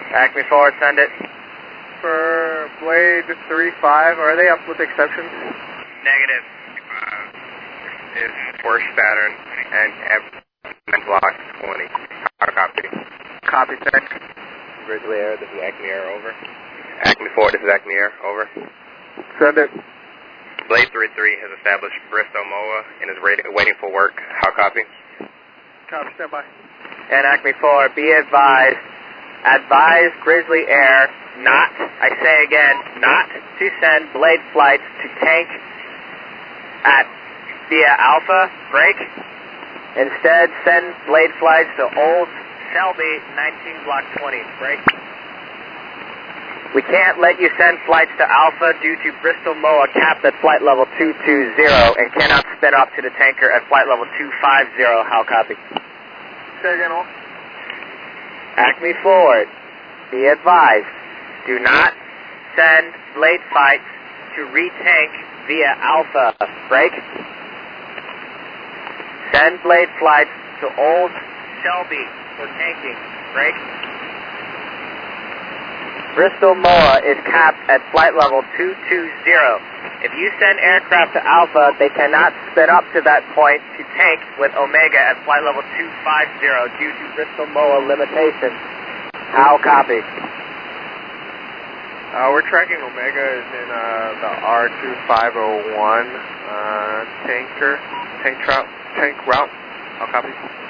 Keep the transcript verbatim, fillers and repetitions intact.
Acme forward, send it. For Blade three five, are they up with exceptions? Negative. Uh, is worst pattern and F block twenty. How copy? Copy, sir. Grizzly Air, this is Acme Air, over. Acme four, this is Acme Air, over. Send it. Blade three three has established Bristow M O A and is ready, waiting for work. How copy? Copy, stand by. And Acme four, be advised, advise Grizzly Air not, I say again, not to send Blade flights to tank at via Alpha, break. Instead, send Blade flights to Old Shelby, nineteen block twenty, break. We can't let you send flights to Alpha due to Bristol M O A capped at flight level two two zero and cannot spin up to the tanker at flight level two five zero. How copy? Say again, all. Acme forward, be advised, do not send Blade flights to retank via Alpha, break. Send Blade flights to Old Shelby for tanking, break. Bristol M O A is capped at flight level two two zero. If you send aircraft to Alpha, they cannot spin up to that point to tank with Omega at flight level two five zero due to Bristol M O A limitations. How copy? Uh, we're tracking Omega is in uh, the R two five oh one uh, tanker, tank, trout, tank route. How copy?